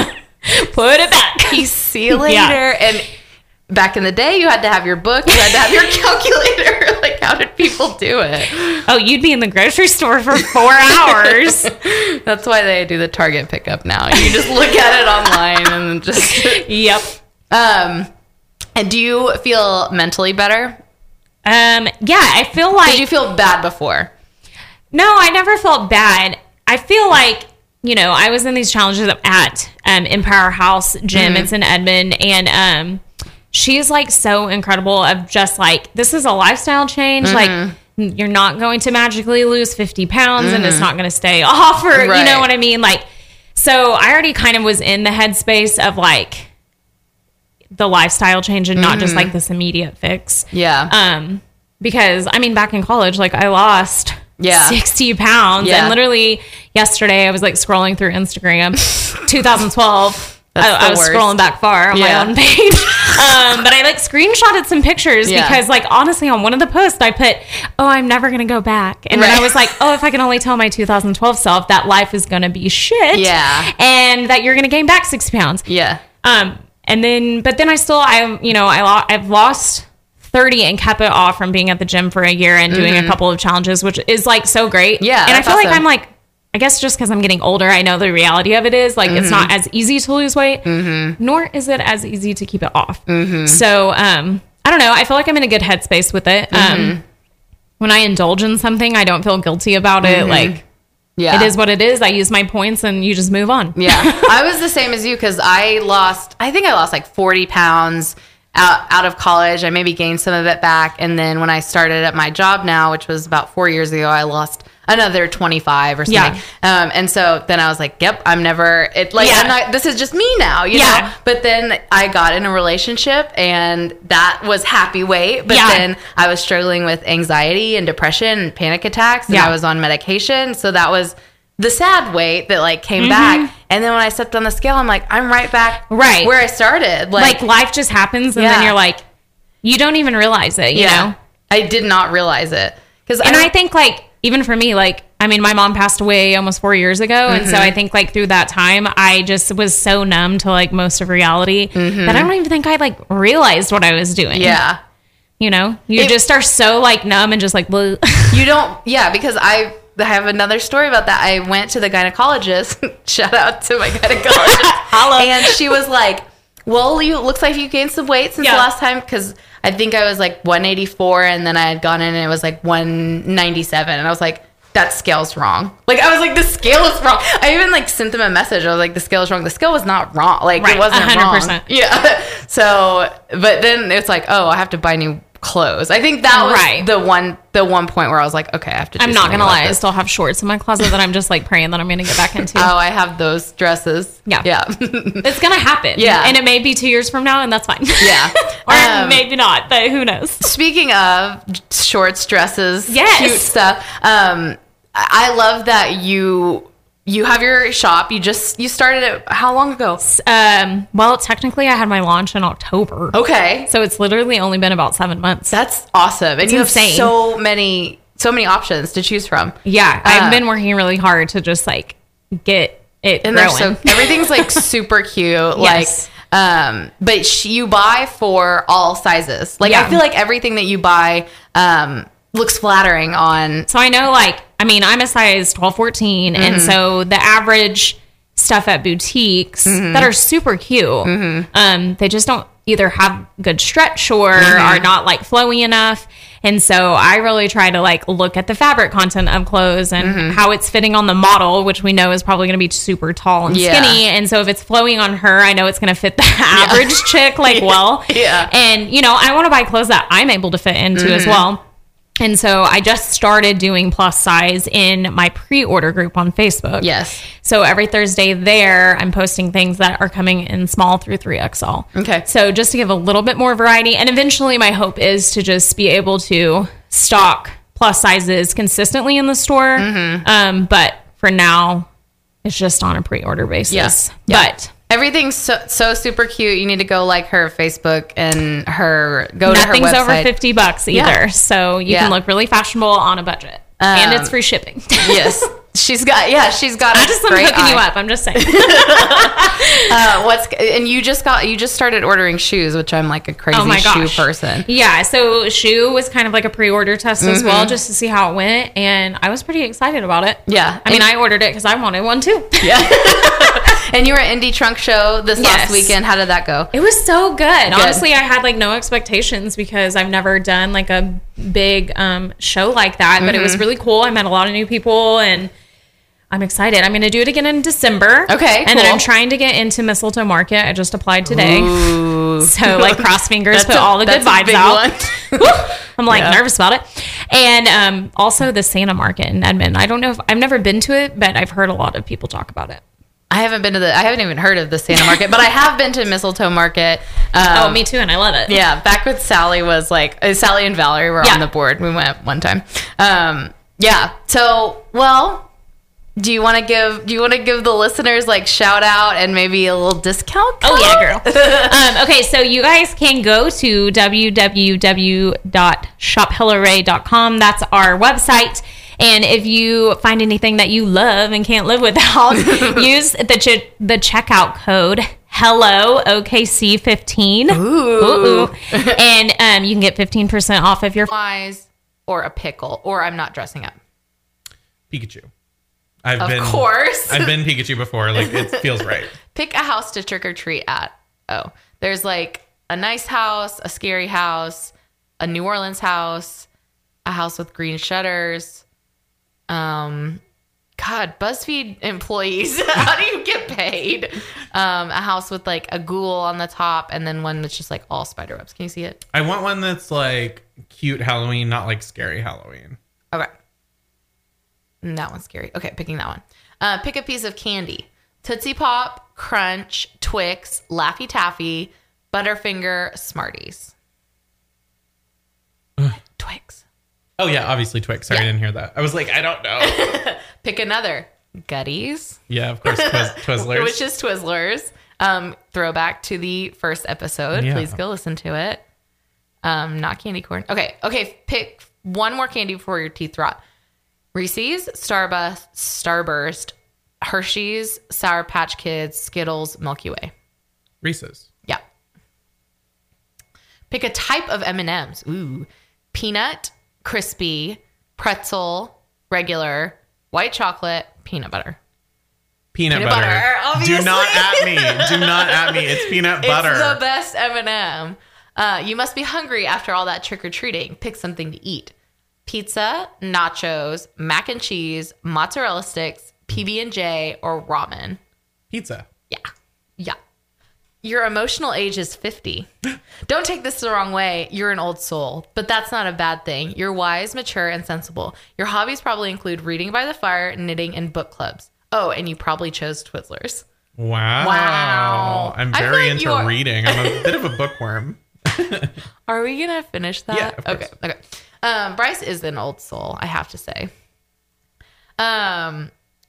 Put it back. Peace. See you later. Yeah. And back in the day, you had to have your book. You had to have your calculator. Like, how did people do it? Oh, you'd be in the grocery store for four hours. That's why they do the Target pickup now. You just look at it online and just... Yep. Um, and do you feel mentally better? Um, yeah, I feel like... Did you feel bad before? No, I never felt bad. I feel like, you know, I was in these challenges at um, Empower House Gym. Mm-hmm. It's in Edmond. And um, she's like so incredible of just like, this is a lifestyle change. Mm-hmm. Like, you're not going to magically lose fifty pounds mm-hmm. and it's not going to stay off or, right. you know what I mean? Like, so I already kind of was in the headspace of like the lifestyle change and mm-hmm. not just like this immediate fix. Yeah. Um, because I mean, back in college, like I lost... Yeah. sixty pounds. Yeah. And literally yesterday I was like scrolling through Instagram, twenty twelve. I, I was worst. scrolling back far on yeah. my own page. um, but I like screenshotted some pictures yeah. because like honestly on one of the posts I put, oh, I'm never going to go back. And right. then I was like, oh, if I can only tell my two thousand twelve self that life is going to be shit. Yeah. And that you're going to gain back sixty pounds. Yeah. Um, and then, but then I still, I, you know, I, I've lost thirty and kept it off from being at the gym for a year and doing mm-hmm. a couple of challenges, which is like so great. Yeah. And I feel awesome. like I'm like, I guess just because I'm getting older, I know the reality of it is like, mm-hmm. it's not as easy to lose weight, mm-hmm. nor is it as easy to keep it off. Mm-hmm. So, um, I don't know. I feel like I'm in a good headspace with it. Mm-hmm. Um, when I indulge in something, I don't feel guilty about mm-hmm. it. Like, yeah, it is what it is. I use my points and you just move on. Yeah. I was the same as you because I lost, I think I lost like forty pounds out, out of college. I maybe gained some of it back. And then when I started at my job now, which was about four years ago, I lost another twenty-five or something. Yeah. Um, and so then I was like, yep, I'm never, it like, yeah. I'm not, this is just me now, you yeah. know? But then I got in a relationship and that was happy weight. But yeah. then I was struggling with anxiety and depression and panic attacks and yeah. I was on medication. So that was the sad weight that like came mm-hmm. back. And then when I stepped on the scale, I'm like, I'm right back right where I started. Like, like life just happens and yeah. then you're like, you don't even realize it, you yeah. know? I did not realize it. Cause and I, I think like, even for me, like, I mean, my mom passed away almost four years ago. Mm-hmm. And so I think like through that time, I just was so numb to like most of reality mm-hmm. that I don't even think I like realized what I was doing. Yeah. You know, you it, just are so like numb and just like, bleh. You don't. Yeah. Because I have another story about that. I went to the gynecologist. Shout out to my gynecologist. Hello. And she was like, well, you looks like you gained some weight since yeah. the last time. Cause I think I was like one eighty-four and then I had gone in and it was like one ninety-seven. And I was like, that scale's wrong. Like, I was like, the scale is wrong. I even like sent them a message. I was like, the scale is wrong. The scale was not wrong. Like, right. it wasn't one hundred percent wrong. Yeah. So, but then it's like, oh, I have to buy new clothes. I think that was right. the one the one point where I was like, okay, I have to do I'm not gonna lie, this. I still have shorts in my closet that I'm just like praying that I'm gonna get back into. Oh, I have those dresses. Yeah. Yeah. It's gonna happen. Yeah. And it may be two years from now and that's fine. Yeah. Or um, maybe not, but who knows. Speaking of shorts, dresses, yes. cute stuff. Um, I love that you You have your shop. You just, you started it how long ago? Um, well, technically I had my launch in October. Okay. So it's literally only been about seven months. That's awesome. And it's you insane. have so many, so many options to choose from. Yeah. Uh, I've been working really hard to just like get it and growing. So, everything's like super cute. Yes. Like, um, but sh- you buy for all sizes. Like, yeah. I feel like everything that you buy, um, looks flattering on. So I know, like, I mean, I'm a size twelve, fourteen, mm-hmm. and so the average stuff at boutiques mm-hmm. that are super cute, mm-hmm. um, they just don't either have good stretch or mm-hmm. are not like flowy enough. And so I really try to like look at the fabric content of clothes and mm-hmm. how it's fitting on the model, which we know is probably going to be super tall and yeah. skinny. And so if it's flowing on her, I know it's going to fit the average yeah. chick like yeah. well. Yeah. And, you know, I want to buy clothes that I'm able to fit into mm-hmm. as well. And so I just started doing plus size in my pre-order group on Facebook. Yes. So every Thursday there, I'm posting things that are coming in small through three X L. Okay. So just to give a little bit more variety. And eventually my hope is to just be able to stock plus sizes consistently in the store. Mm-hmm. Um, but for now, it's just on a pre-order basis. Yes. Yeah. But... everything's so, so super cute. You need to go like her Facebook and her go Nothing's to her website. Over fifty bucks either. Yeah. So you yeah. can look really fashionable on a budget. Um, and it's free shipping. Yes. She's got, yeah, she's got a I just am great hooking eye. you up. I'm just saying. uh, what's, and you just got, you just started ordering shoes, which I'm like a crazy oh my shoe person. Yeah. So shoe was kind of like a pre-order test mm-hmm. as well, just to see how it went. And I was pretty excited about it. Yeah. I mean, and, I ordered it because I wanted one too. Yeah. And you were at Indie Trunk Show this yes. last weekend. How did that go? It was so good. good. Honestly, I had like no expectations because I've never done like a big um, show like that, mm-hmm. but it was really cool. I met a lot of new people and I'm excited. I'm going to do it again in December. Okay, And cool. then I'm trying to get into Mistletoe Market. I just applied today. Ooh. So like cross fingers, put a, all the good vibes out. I'm like yeah. nervous about it. And um, also the Santa Market in Edmond. I don't know if I've never been to it, but I've heard a lot of people talk about it. I haven't been to the, I haven't even heard of the Santa Market, but I have been to Mistletoe Market. Um, oh, me too. And I love it. Yeah. Back with Sally was like, uh, Sally and Valerie were yeah. on the board. We went one time. Um, yeah. So, well, do you want to give, do you want to give the listeners like shout out and maybe a little discount code? Oh yeah, girl. um, okay. So you guys can go to w w w dot shop hella ray dot com. That's our website. And if you find anything that you love and can't live without, use the ch- the checkout code hello O K C fifteen. Ooh. Ooh, ooh. And um, you can get fifteen percent off of your flies or a pickle, or I'm not dressing up. Pikachu. I've of been, course. I've been Pikachu before. Like, it feels right. Pick a house to trick or treat at. Oh, there's like a nice house, a scary house, a New Orleans house, a house with green shutters. Um, God, BuzzFeed employees. How do you get paid? Um, a house with like a ghoul on the top, and then one that's just like all spider webs. Can you see it? I want one that's like cute Halloween, not like scary Halloween. Okay. That one's scary. Okay, picking that one. Uh, pick a piece of candy. Tootsie Pop, Crunch, Twix, Laffy Taffy, Butterfinger, Smarties. Twix. Oh, yeah, obviously Twix. Sorry, yeah. I didn't hear that. I was like, I don't know. Pick another. Gutties. Yeah, of course, Twiz- Twizzlers. Which is Twizzlers. Um, throwback to the first episode. Yeah. Please go listen to it. Um, not candy corn. Okay, okay, pick one more candy before your teeth rot. Reese's, Starburst, Starburst, Hershey's, Sour Patch Kids, Skittles, Milky Way. Reese's. Yeah. Pick a type of M and M's. Ooh. Peanut, crispy, pretzel, regular, white chocolate, peanut butter. Peanut, peanut butter. butter obviously. Do not at me. Do not at me. It's peanut butter. It's the best M and M. Uh, you must be hungry after all that trick-or-treating. Pick something to eat. Pizza, nachos, mac and cheese, mozzarella sticks, P B and J, or ramen. Pizza. Yeah. Yeah. Your emotional age is fifty. Don't take this the wrong way. You're an old soul, but that's not a bad thing. You're wise, mature, and sensible. Your hobbies probably include reading by the fire, knitting, and book clubs. Oh, and you probably chose Twizzlers. Wow. Wow. I'm very into are... reading. I'm a bit of a bookworm. Are we going to finish that? Yeah, of course. Okay. Okay. Um, Bryce is an old soul, I have to say. Um,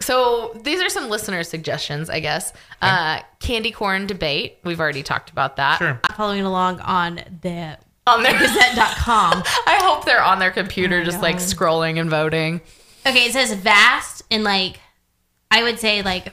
so these are some listener suggestions, I guess. Okay. Uh, candy corn debate. We've already talked about that. Sure. Following along on the on their gazette dot com. I hope they're on their computer, oh just God. like scrolling and voting. Okay, it says vast in like, I would say like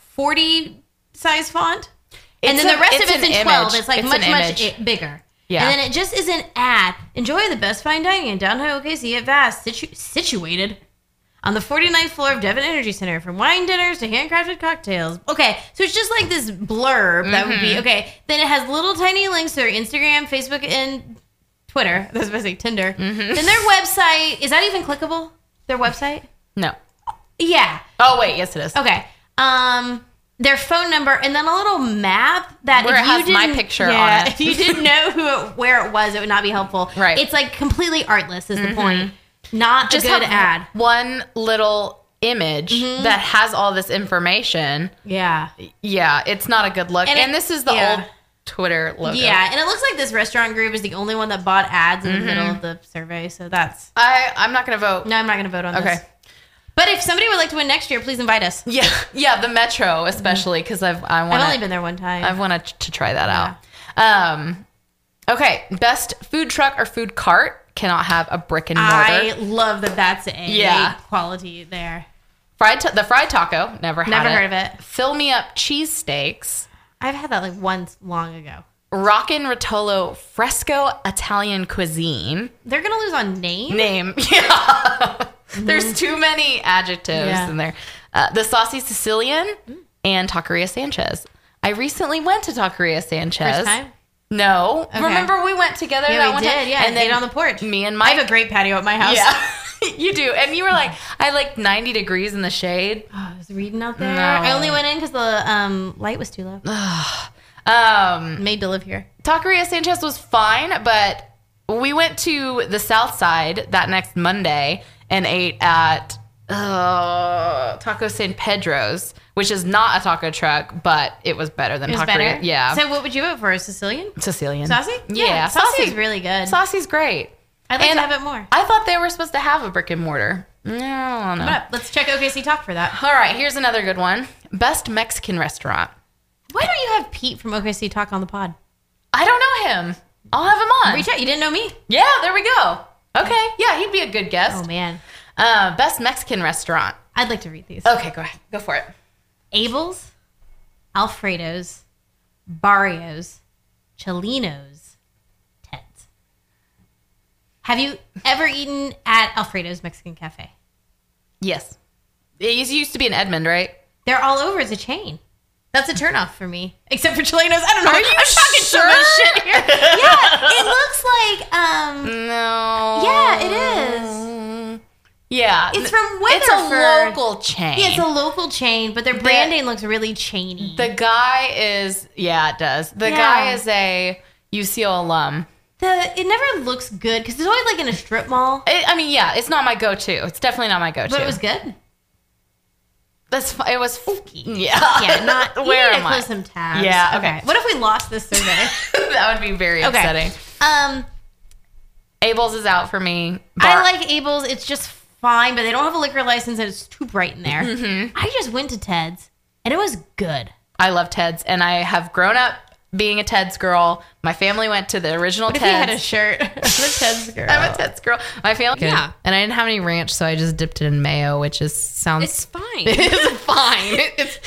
forty size font. It's and then a, the rest it's of it's in image. twelve. It's like it's much, much bigger. Yeah. And then it just is an ad. Enjoy the best fine dining in downtown O K C at Vast, situ- situated on the forty-ninth floor of Devon Energy Center. From wine dinners to handcrafted cocktails. Okay, so it's just like this blurb that mm-hmm. would be, okay. Then it has little tiny links to their Instagram, Facebook, and Twitter. That's basically Tinder. Mm-hmm. Then their website, is that even clickable? Their website? No. Yeah. Oh, wait, yes it is. Okay. Um... Their phone number, and then a little map that where if it you has didn't, my picture yeah, on it. If you didn't know who it, where it was, it would not be helpful. Right. It's like completely artless is mm-hmm. the point. Not just a good ad. One little image mm-hmm. that has all this information. Yeah. Yeah, it's not a good look. And, and it, this is the yeah. old Twitter logo. Yeah, and it looks like this restaurant group is the only one that bought ads in mm-hmm. the middle of the survey. So that's... I, I'm not going to vote. No, I'm not going to vote on okay. this. Okay. But if somebody would like to win next year, please invite us. Yeah, yeah, the Metro especially because I've I want. I've only been there one time. I've wanted to try that yeah. out. Um, okay, best food truck or food cart cannot have a brick and mortar. I love that. That's a yeah. quality there. Fried ta- the fried taco. Never had never it. heard of it. Fill me up cheesesteaks. I've had that like once long ago. Rockin' Rotolo fresco Italian cuisine. They're gonna lose on name. Name, yeah. Mm-hmm. There's too many adjectives yeah. in there. Uh, the Saucy Sicilian mm. and Taqueria Sanchez. I recently went to Taqueria Sanchez. First time? No. Okay. Remember we went together yeah, that we one did, time? Yeah, and then on the porch. Me and Mike. I have a great patio at my house. Yeah, you do. And you were like, I had like ninety degrees in the shade. Oh, I was reading out there. No. I only went in because the um, light was too low. um, Made to live here. Taqueria Sanchez was fine, but we went to the south side that next Monday and ate at uh, Taco San Pedro's, which is not a taco truck, but it was better than it was Taqueria. Better? Yeah. So what would you vote for? A Sicilian? Sicilian. Saucy? Yeah. yeah Saucy is really good. Saucy's great. I'd like and to have it more. I thought they were supposed to have a brick and mortar. No, I don't know. Let's check O K C Talk for that. All right, here's another good one. Best Mexican restaurant. Why don't you have Pete from O K C Talk on the pod? I don't know him. I'll have him on. Reach out. You didn't know me? Yeah, there we go. Okay. Yeah, he'd be a good guest. Oh, man. Uh, best Mexican restaurant. I'd like to read these. Okay, go ahead. Go for it. Abel's, Alfredo's, Barrios, Cholinos, Ted's. Have you ever eaten at Alfredo's Mexican Cafe? Yes. It used to be in Edmond, right? They're all over. It's a chain. That's a turnoff for me. Except for Cholinos. I don't know. Are you I'm talking sure? so much shit here. Yeah, it looks like... um. No. Yeah, it is. Yeah. It's from Weatherford. It's a local chain. Yeah, it's a local chain, but their branding the, looks really chainy. The guy is... Yeah, it does. The yeah. guy is a U C O alum. The It never looks good, because it's always like in a strip mall. It, I mean, yeah, it's not my go-to. It's definitely not my go-to. But it was good. That's it was okay. Yeah. Yeah, not where you am I? Close some tabs. Yeah. Okay. okay. What if we lost this survey? That would be very okay. upsetting. Um, Abel's is out for me. Bar- I like Abel's. It's just fine, but they don't have a liquor license and it's too bright in there. Mm-hmm. I just went to Ted's and it was good. I love Ted's and I have grown up being a Ted's girl. My family went to the original what Ted's. If you had a shirt? I'm a Ted's girl. I'm a Ted's girl. My family, yeah. And I didn't have any ranch, so I just dipped it in mayo, which is sounds. It's fine. It's fine. It's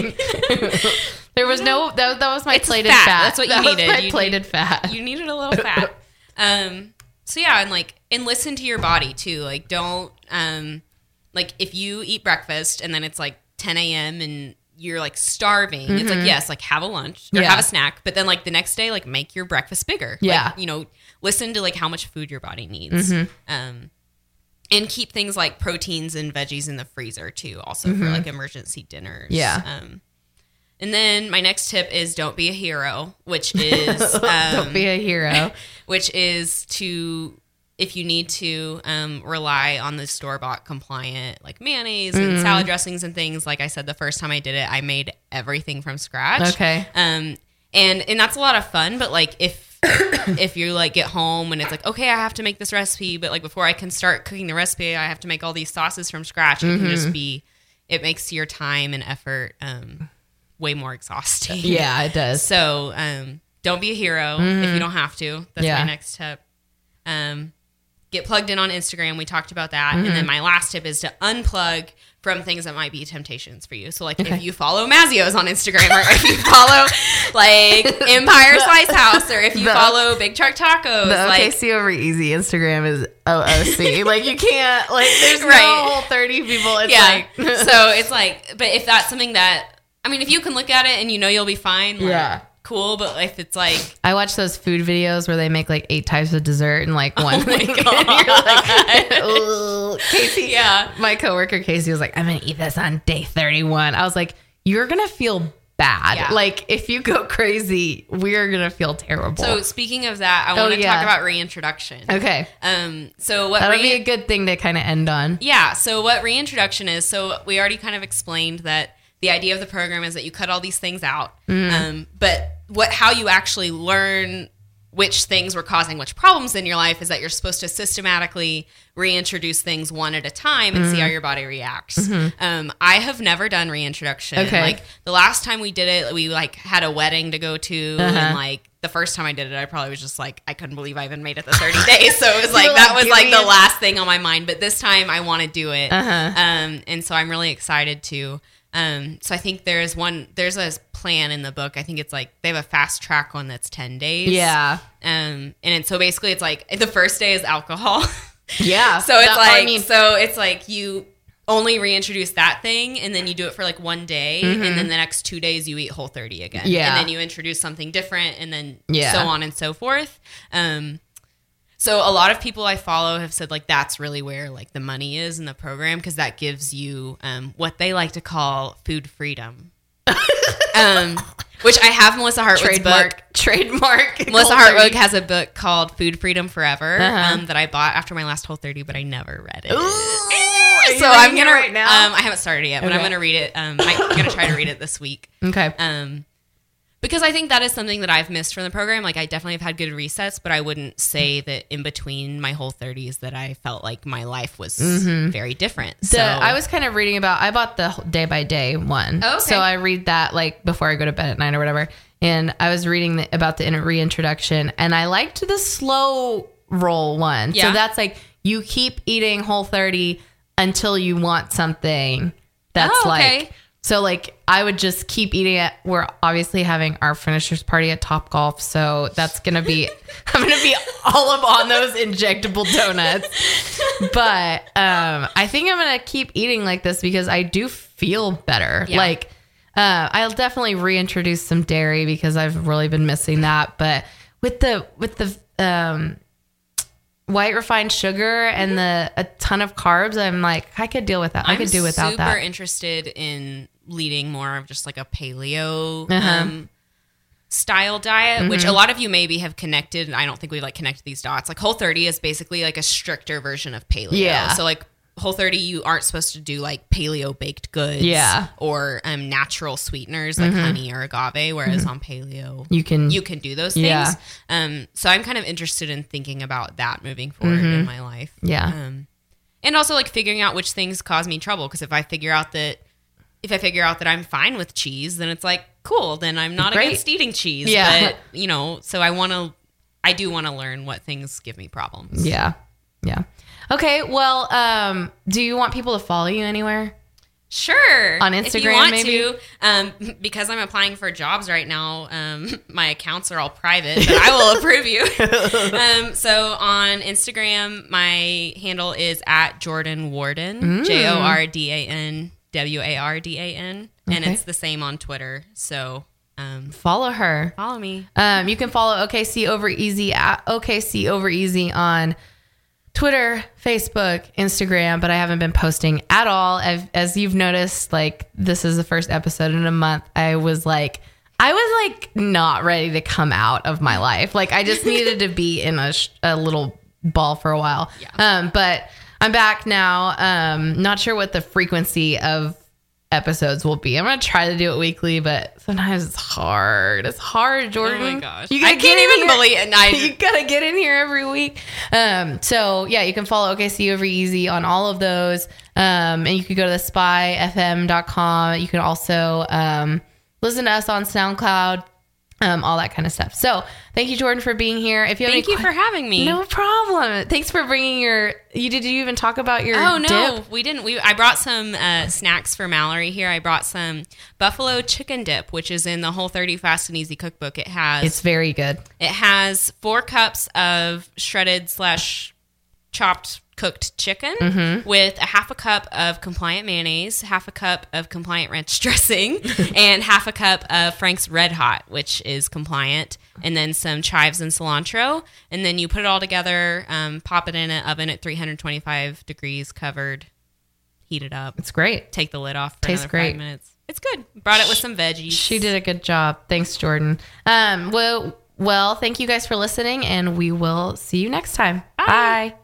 fine. There was no. That, that was my it's plated fat. fat. That's what you that needed. Was my you plated need, fat. You needed a little fat. Um. So yeah, and like, and listen to your body too. Like, don't um, like if you eat breakfast and then it's like ten a.m. and you're like starving, mm-hmm. it's like, yes, like have a lunch or yeah. have a snack, but then like the next day, like make your breakfast bigger. Yeah. Like, you know, listen to like how much food your body needs. Mm-hmm. Um, and keep things like proteins and veggies in the freezer too, also mm-hmm. for like emergency dinners. Yeah. Um, and then my next tip is don't be a hero, which is, um, don't be a hero, which is to, if you need to um, rely on the store-bought compliant like mayonnaise and mm. salad dressings and things. Like I said, the first time I did it, I made everything from scratch. Okay. Um, and, and that's a lot of fun. But like if if you like get home and it's like, okay, I have to make this recipe, but like before I can start cooking the recipe, I have to make all these sauces from scratch. It mm-hmm. can just be, it makes your time and effort um, way more exhausting. Yeah, it does. So um, don't be a hero mm-hmm. if you don't have to. That's yeah. my next tip. Um, Get plugged in on Instagram. We talked about that. Mm-hmm. And then my last tip is to unplug from things that might be temptations for you. So like okay. if you follow Mazio's on Instagram or if you follow like Empire Slice House or if you the, follow Big Truck Tacos. The like, O K C Over Easy Instagram is O O C. Like you can't, like there's right. no whole thirty people. It's yeah. like. So it's like, but if that's something that, I mean, if you can look at it and you know you'll be fine. Like, yeah. Cool, but if it's like I watch those food videos where they make like eight types of dessert in like one. Oh my god, like, Casey, yeah, my coworker Casey was like, "I'm gonna eat this on day thirty-one." I was like, "You're gonna feel bad. Yeah. Like if you go crazy, we're gonna feel terrible." So speaking of that, I oh, want to yeah. talk about reintroduction. Okay. Um. So what that'll re- be a good thing to kind of end on. Yeah. So what reintroduction is? So we already kind of explained that. The idea of the program is that you cut all these things out, mm. um, but what how you actually learn which things were causing which problems in your life is that you're supposed to systematically reintroduce things one at a time and mm. see how your body reacts. Mm-hmm. Um, I have never done reintroduction. Okay. Like the last time we did it, we like had a wedding to go to, uh-huh. and like the first time I did it, I probably was just like I couldn't believe I even made it the thirty days. So it was like that was like the last thing on my mind. But this time I want to do it, uh-huh. um, and so I'm really excited to. Um, so I think there's one, there's a plan in the book. I think it's like, they have a fast track one that's ten days. Yeah. Um, and it, so basically it's like the first day is alcohol. Yeah. So it's that, like, I mean, so it's like you only reintroduce that thing and then you do it for like one day. Mm-hmm. And then the next two days you eat Whole thirty again. Yeah. And then you introduce something different and then yeah. so on and so forth. Um, So a lot of people I follow have said like that's really where like the money is in the program because that gives you um, what they like to call food freedom, um, which I have Melissa Hartwig's trademark, book. Trademark. Melissa Hartwig has a book called Food Freedom Forever uh-huh. um, that I bought after my last Whole thirty, but I never read it. Ooh, so I'm gonna right now. Um, I haven't started yet, but okay. I'm gonna read it. Um, I'm gonna try to read it this week. Okay. Um, Because I think that is something that I've missed from the program. Like I definitely have had good resets, but I wouldn't say that in between my Whole thirties that I felt like my life was mm-hmm. very different. The, so I was kind of reading about, I bought the day by day one. Oh, okay. So I read that like before I go to bed at night or whatever. And I was reading the, about the reintroduction and I liked the slow roll one. Yeah. So that's like you keep eating Whole thirty until you want something that's oh, okay. like So like I would just keep eating it. We're obviously having our finishers party at Topgolf, so that's gonna be I'm gonna be all up on those injectable donuts. But um, I think I'm gonna keep eating like this because I do feel better. Yeah. Like uh, I'll definitely reintroduce some dairy because I've really been missing that. But with the with the um, white refined sugar and the a ton of carbs, I'm like I could deal with that. I I'm could do without that. I'm super interested in leading more of just like a paleo uh-huh. um, style diet, mm-hmm. which a lot of you maybe have connected. And I don't think we like connected these dots. Like Whole thirty is basically like a stricter version of paleo. Yeah. So like Whole thirty, you aren't supposed to do like paleo baked goods, yeah. or um, natural sweeteners like mm-hmm. honey or agave. Whereas mm-hmm. on paleo, you can you can do those things. Yeah. Um, so I'm kind of interested in thinking about that moving forward mm-hmm. in my life. Yeah. Um, and also like figuring out which things cause me trouble. Because if I figure out that if I figure out that I'm fine with cheese, then it's like, cool, then I'm not Great. against eating cheese. Yeah. But, you know, so I want to, I do want to learn what things give me problems. Yeah. Yeah. Okay. Well, um, do you want people to follow you anywhere? Sure. On Instagram, if you want maybe? to. Um, because I'm applying for jobs right now, um, my accounts are all private, but I will approve you. um, so on Instagram, my handle is at Jordan Warden, Mm. J O R D A N W A R D A N. And Okay. it's the same on Twitter. So um, Follow her. follow me. Um, you can follow O K C Over Easy at O K C Over Easy on Twitter, Facebook, Instagram, but I haven't been posting at all. I've, as you've noticed, like this is the first episode in a month. I was like, I was like not ready to come out of my life. Like I just needed to be in a, sh- a little ball for a while. Yeah. Um, but I'm back now. Um, not sure what the frequency of episodes will be. I'm gonna try to do it weekly, but sometimes it's hard. It's hard, Jordan. Oh my gosh. You I gotta get can't in even here. believe it. And I, You gotta get in here every week. Um, so yeah, you can follow O K C Over Easy on all of those. Um, and you can go to the spy f m dot com. You can also um, listen to us on SoundCloud. Um, all that kind of stuff. So thank you, Jordan, for being here. If you have thank any you que- for having me. No problem. Thanks for bringing your. You did you even talk about your? Oh no, dip? we didn't. We I brought some uh, snacks for Mallory here. I brought some buffalo chicken dip, which is in the Whole thirty Fast and Easy cookbook. It has It's very good. it has four cups of shredded slash chopped cooked chicken Mm-hmm. with a half a cup of Compliant mayonnaise, half a cup of Compliant ranch dressing, and half a cup of Frank's Red Hot, which is Compliant, and then some chives and cilantro. And then you put it all together, um, pop it in an oven at three hundred twenty-five degrees, covered, heat it up, It's great. take the lid off for Tastes another great. five minutes. It's good. Brought it with some veggies. She did a good job. Thanks, Jordan. Um, well, well, thank you guys for listening, and we will see you next time. Bye. Bye.